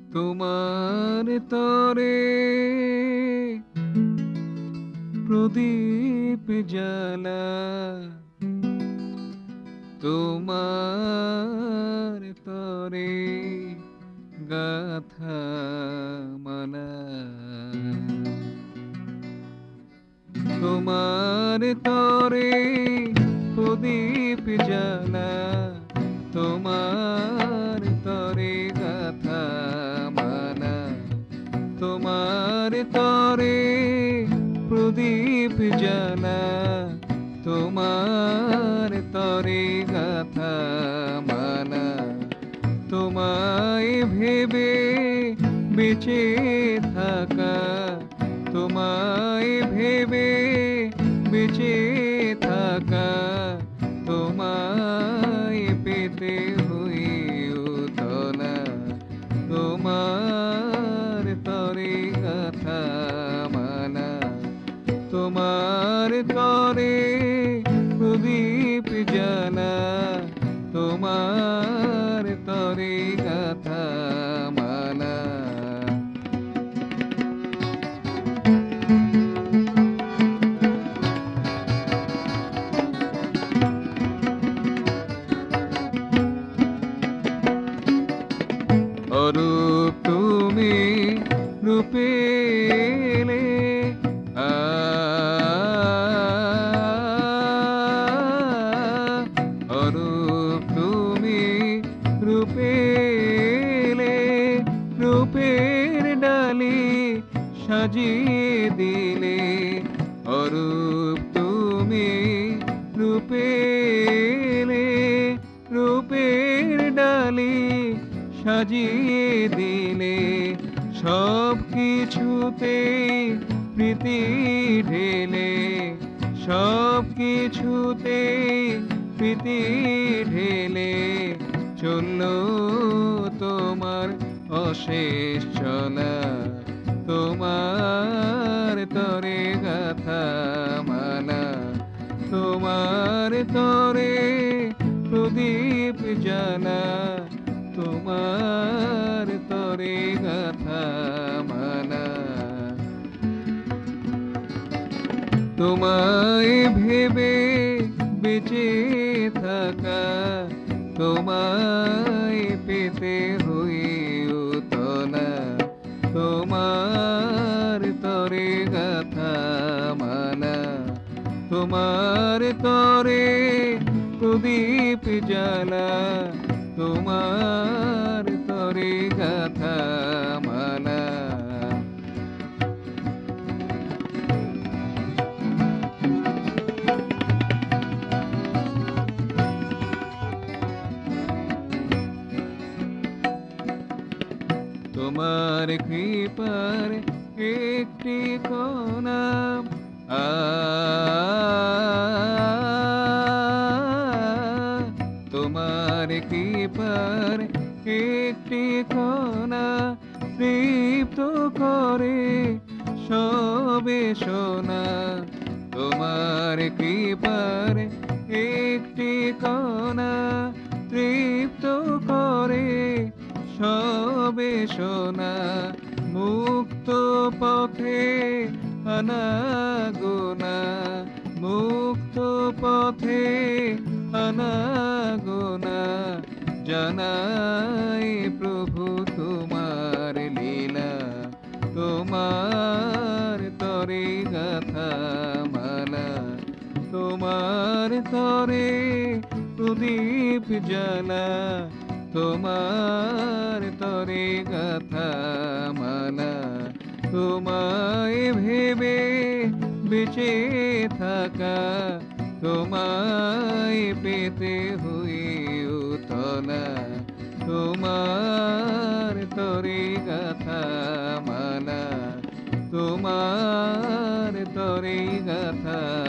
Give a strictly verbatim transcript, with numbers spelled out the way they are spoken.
তোমার তরে প্রদীপ জ্বালা, তোমার তরে গাথা মালা, তোমার তরে প্রদীপ জ্বালা, তোমার তরে গাথা মালা, তোমার তরে প্রদীপ জ্বালা, তোমার তরে গাথা মালা, তোমায় ভেবে বেঁচে থাকা, তোমায় ভেবে বেঁচে থাকা, তোমায় পেতে হই উতলা, তোমার তরে গাথা মালা, তোমার তরে প্রদীপ জ্বালা, তোমার তরে গাথা মালা। অরূপ তুমি রূপে এলে, আ অরূপ তুমি রূপে এলে, রূপের ডালি সাজিয়ে দিলে, অরূপ তুমি রূপে এলে, রূপের ডালি সাজিয়ে দিলে, সব কিছুতে প্রীতি ঢেলে, সব কিছুতে প্রীতি ঢেলে, চললো তোমার অশেষ চলা, তোমার তরে গাথা মালা, তোমার তরে প্রদীপ জ্বালা, তোমার তরে গাথা মালা, তোমায় ভেবে বেঁচে থাকা, তোমায় পেতে হই উতলা, তোমার তরে গাথা মালা, তোমার তরে প্রদীপ জ্বালা, তোমার তরে গাথা মালা। তোমার কৃপার একটি কণা, আ তোমার কৃপার একটি কণা, তৃপ্ত করে সবে সোনা, তোমার কৃপার একটি কণা, তৃপ্ত করে সবে সোনা, মুক্ত পথে আনাগোনা, মুক্ত পথে আনাগোনা, জানাই প্রভু তোমার লীলা, তোমার তরে গাথা মালা, তোমার তরে প্রদীপ জ্বালা, তোমার তরে গাথা মালা, তোমায় ভেবে বেঁচে থাকা, তোমায় পেতে হই উতলা, তোমার তরে গাথা মালা, তোমার তরে গাথা